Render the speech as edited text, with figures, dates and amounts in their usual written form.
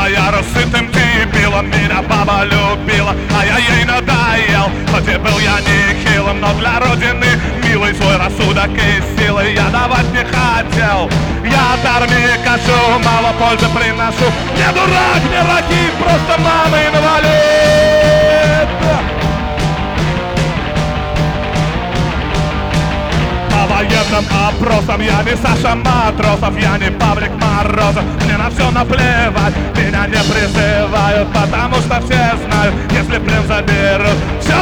Была я рассытым дебилом, меня баба любила, а я ей надоел. Хоть и был я нехилым, но для родины милый свой рассудок и силы я давать не хотел. Я от армии кашу, мало пользы приношу. Не дурак, не ракит, просто мама инвалид. По военным опросам я не Саша Матросов, я не Павлик Морозов. Мне на все наплевать, меня не призывают, потому что все знают, если плен заберут, все